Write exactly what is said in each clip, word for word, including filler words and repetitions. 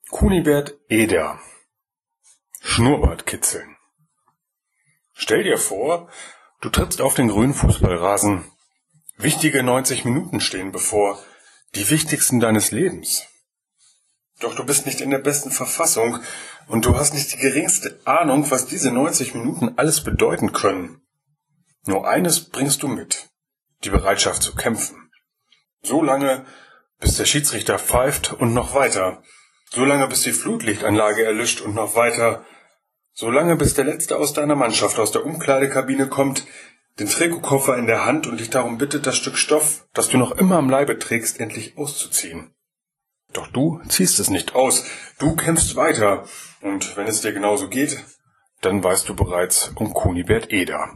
Kunibert Eder. Schnurrbart kitzeln. Stell dir vor, du trittst auf den grünen Fußballrasen. Wichtige neunzig Minuten stehen bevor, die wichtigsten deines Lebens. Doch du bist nicht in der besten Verfassung und du hast nicht die geringste Ahnung, was diese neunzig Minuten alles bedeuten können. Nur eines bringst du mit: die Bereitschaft zu kämpfen. So lange, bis der Schiedsrichter pfeift und noch weiter. So lange, bis die Flutlichtanlage erlischt und noch weiter. So lange, bis der Letzte aus deiner Mannschaft aus der Umkleidekabine kommt, den Trikotkoffer in der Hand und dich darum bittet, das Stück Stoff, das du noch immer am Leibe trägst, endlich auszuziehen. Doch du ziehst es nicht aus, du kämpfst weiter. Und wenn es dir genauso geht, dann weißt du bereits um Kunibert Eder.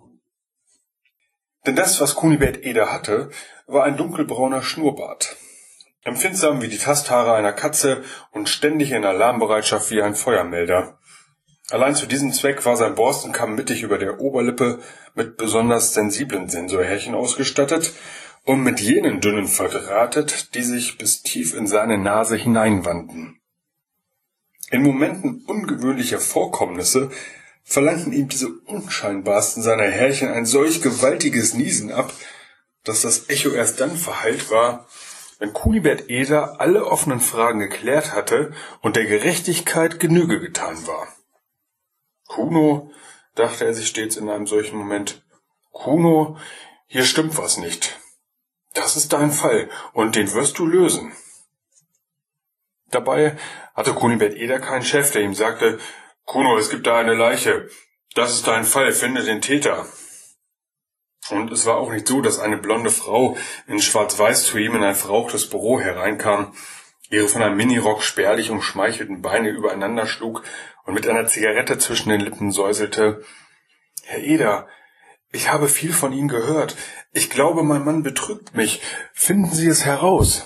Denn das, was Kunibert Eder hatte, war ein dunkelbrauner Schnurrbart. Empfindsam wie die Tasthaare einer Katze und ständig in Alarmbereitschaft wie ein Feuermelder. Allein zu diesem Zweck war sein Borstenkamm mittig über der Oberlippe mit besonders sensiblen Sensorhärchen ausgestattet und mit jenen dünnen verdrahtet, die sich bis tief in seine Nase hineinwanden. In Momenten ungewöhnlicher Vorkommnisse verlangten ihm diese unscheinbarsten seiner Härchen ein solch gewaltiges Niesen ab, dass das Echo erst dann verhallt war, wenn Kunibert Eder alle offenen Fragen geklärt hatte und der Gerechtigkeit Genüge getan war. Kuno, dachte er sich stets in einem solchen Moment, Kuno, hier stimmt was nicht. Das ist dein Fall und den wirst du lösen. Dabei hatte Kunibert Eder keinen Chef, der ihm sagte, Kuno, es gibt da eine Leiche. Das ist dein Fall, finde den Täter. Und es war auch nicht so, dass eine blonde Frau in Schwarz-Weiß zu ihm in ein verrauchtes Büro hereinkam, ihre von einem Minirock spärlich umschmeichelten Beine übereinander schlug und mit einer Zigarette zwischen den Lippen säuselte, Herr Eder, ich habe viel von Ihnen gehört. Ich glaube, mein Mann betrügt mich. Finden Sie es heraus.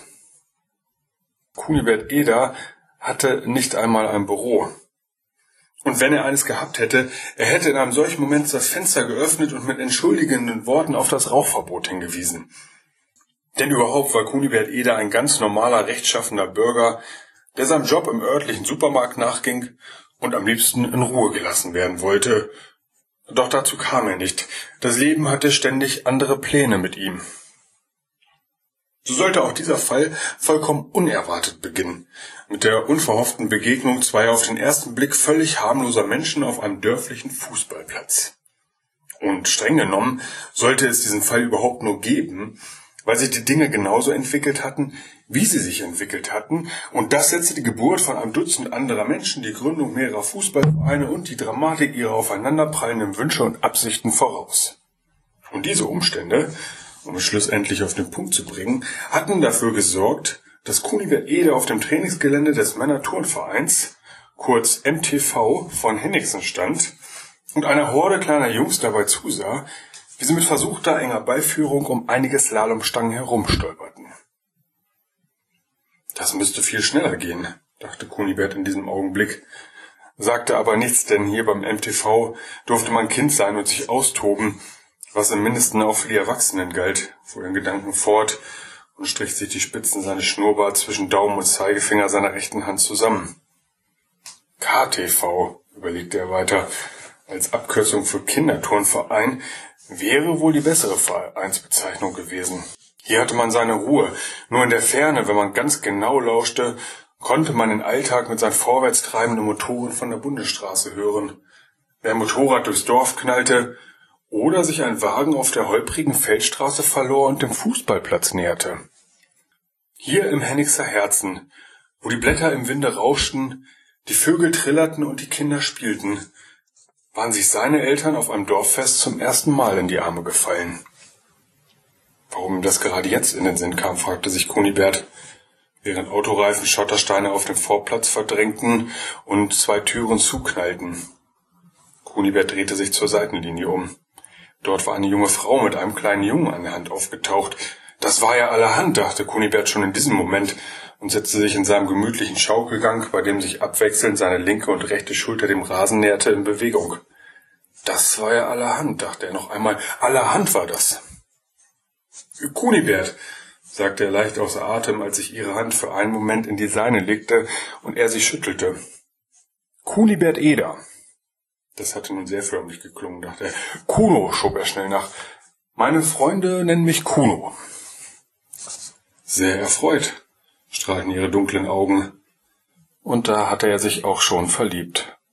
Kunibert Eder hatte nicht einmal ein Büro. Und wenn er eines gehabt hätte, er hätte in einem solchen Moment das Fenster geöffnet und mit entschuldigenden Worten auf das Rauchverbot hingewiesen. Denn überhaupt war Kunibert Eder ein ganz normaler, rechtschaffener Bürger, der seinem Job im örtlichen Supermarkt nachging und am liebsten in Ruhe gelassen werden wollte. Doch dazu kam er nicht. Das Leben hatte ständig andere Pläne mit ihm. So sollte auch dieser Fall vollkommen unerwartet beginnen, mit der unverhofften Begegnung zweier auf den ersten Blick völlig harmloser Menschen auf einem dörflichen Fußballplatz. Und streng genommen sollte es diesen Fall überhaupt nur geben, weil sich die Dinge genauso entwickelt hatten, wie sie sich entwickelt hatten, und das setzte die Geburt von einem Dutzend anderer Menschen, die Gründung mehrerer Fußballvereine und die Dramatik ihrer aufeinanderprallenden Wünsche und Absichten voraus. Und diese Umstände, um es schlussendlich auf den Punkt zu bringen, hatten dafür gesorgt, dass Kunibert Eder auf dem Trainingsgelände des Männerturnvereins, kurz M T V, von Henningsen stand und einer Horde kleiner Jungs dabei zusah, wie sie mit versuchter enger Beiführung um einige Slalomstangen herumstolperten. Das müsste viel schneller gehen, dachte Kunibert in diesem Augenblick, sagte aber nichts, denn hier beim M T V durfte man Kind sein und sich austoben, was im Mindesten auch für die Erwachsenen galt, fuhr den Gedanken fort und strich sich die Spitzen seines Schnurrbarts zwischen Daumen und Zeigefinger seiner rechten Hand zusammen. K T V, überlegte er weiter, als Abkürzung für Kinderturnverein, wäre wohl die bessere Vereinsbezeichnung gewesen. Hier hatte man seine Ruhe, nur in der Ferne, wenn man ganz genau lauschte, konnte man den Alltag mit seinen vorwärts treibenden Motoren von der Bundesstraße hören. Wer ein Motorrad durchs Dorf knallte oder sich ein Wagen auf der holprigen Feldstraße verlor und dem Fußballplatz näherte. Hier im Henningser Herzen, wo die Blätter im Winde rauschten, die Vögel trillerten und die Kinder spielten, waren sich seine Eltern auf einem Dorffest zum ersten Mal in die Arme gefallen. Warum ihm das gerade jetzt in den Sinn kam, fragte sich Kunibert, während Autoreifen Schottersteine auf dem Vorplatz verdrängten und zwei Türen zuknallten. Kunibert drehte sich zur Seitenlinie um. Dort war eine junge Frau mit einem kleinen Jungen an der Hand aufgetaucht. Das war ja allerhand, dachte Kunibert schon in diesem Moment und setzte sich in seinem gemütlichen Schaukelgang, bei dem sich abwechselnd seine linke und rechte Schulter dem Rasen näherte, in Bewegung. Das war ja allerhand, dachte er noch einmal. Allerhand war das. Kunibert, sagte er leicht außer Atem, als ich ihre Hand für einen Moment in die seine legte und er sie schüttelte. Kunibert Eder. Das hatte nun sehr förmlich geklungen, dachte er. Kuno, schob er schnell nach. Meine Freunde nennen mich Kuno. Sehr erfreut, strahlten ihre dunklen Augen. Und da hatte er sich auch schon verliebt.